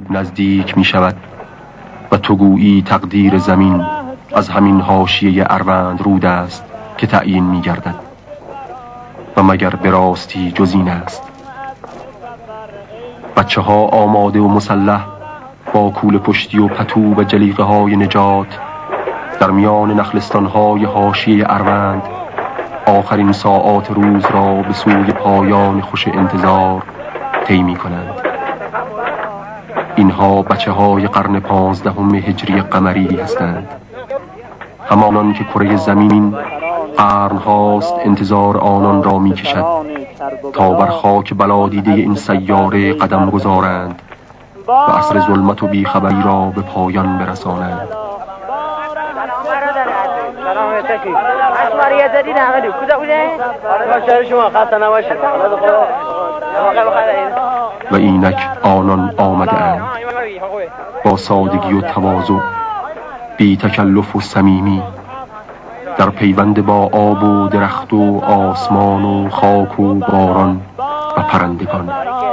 غروب نزدیک می شود و تو گویی تقدیر زمین از همین حاشیه اروند رود است که تعیین می گردد. و مگر به راستی جز این است؟ بچه ها آماده و مسلح با کوله پشتی و پتو و جلیقه های نجات در میان نخلستان های حاشیه اروند آخرین ساعات روز را به سوی پایان خوش انتظار طی می کنند. اینها بچه های قرن 15 هجری قمری هستند، همانان که کره زمین قرن هاست انتظار آنان را می کشد تا بر خاک بلادیده این سیاره قدم گذارند و عصر ظلمت و بیخبری را به پایان برسانند. و اینک آنان آمده اند با سادگی و تواضع، بی تکلف و صمیمی، در پیوند با آب و درخت و آسمان و خاک و باران و پرندگان.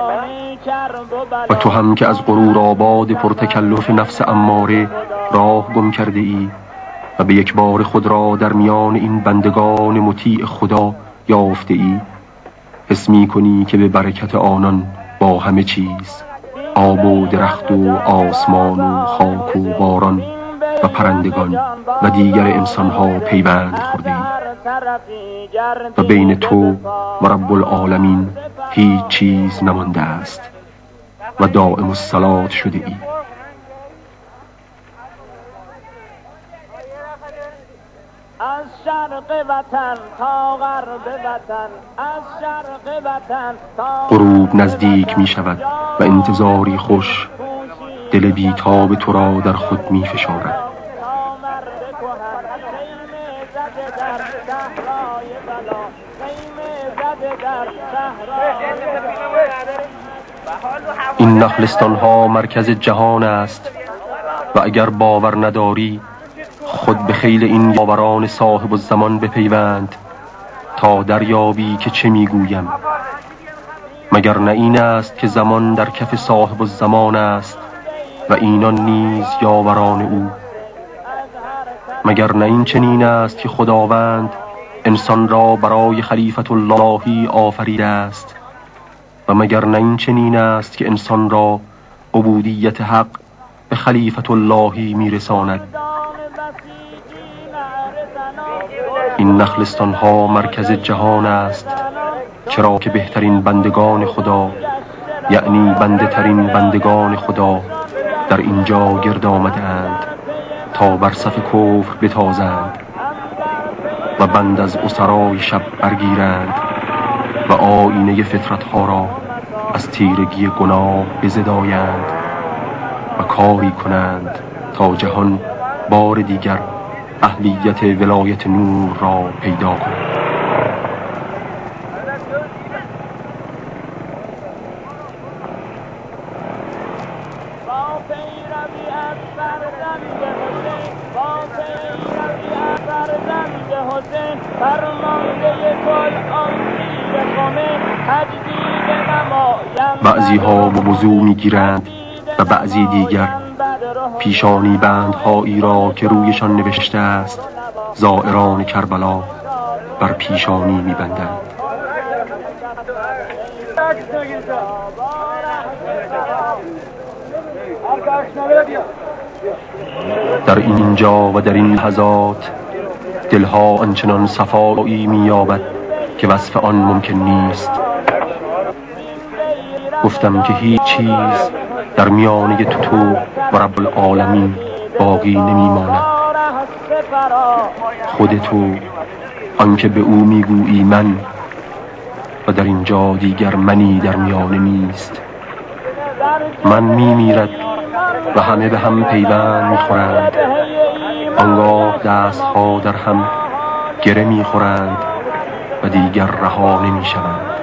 و تو هم که از غرور آباد پرتکلف نفس اماره راه گم کرده ای و به یک بار خود را در میان این بندگان مطیع خدا یافته ای، حس می کنی که به برکت آنان با همه چیز، آب و درخت و آسمان و خاک و باران و پرندگان و دیگر انسانها پیوند خورده ای و بین تو و رب العالمین هیچ چیز نمانده است و دائم الصلات شده ای. از شرق وطن تا غرب وطن، از شرق وطن تا غروب نزدیک می شود و انتظاری خوش دل بیتاب تو را در خود می فشارد. این نخلستان ها مرکز جهان است و اگر باور نداری خود به خیل این یاوران صاحب الزمان بپیوند تا دریابی که چه میگویم. مگر نه این است که زمان در کف صاحب الزمان است و اینان نیز یاوران او؟ مگر نه این چنین است که خداوند انسان را برای خلیفت اللهی آفریده است و مگر نه این چنین است که انسان را عبودیت حق به خلیفت اللهی میرساند؟ این نخلستان ها مرکز جهان است، چرا که بهترین بندگان خدا، یعنی بنده ترین بندگان خدا در اینجا گرد آمده اند تا بر صف کفر بتازند و بند از اسرای شب برگیرند و آینه فطرت ها را از تیرگی گناه بزدایند و کاری کنند تا جهان بار دیگر اهلیت ولایت نور را پیدا کند. بعضی ها به وضو میگیرند و بعضی دیگر پیشانی بندهایی را که رویشان نوشته است زائران کربلا بر پیشانی میبندند. در اینجا و در این لحظات دلها آنچنان صفایی می‌یابد که وصف آن ممکن نیست. گفتم که هیچ چیز در میانه تو و رب العالمین باقی نمی‌ماند. خود تو، آنکه به او میگویی من، و در اینجا دیگر منی در میانه نیست. من میمیرد و همه به هم پیوند میخورند، آنگاه دستها در هم گره میخورند و دیگر رها نمیشوند.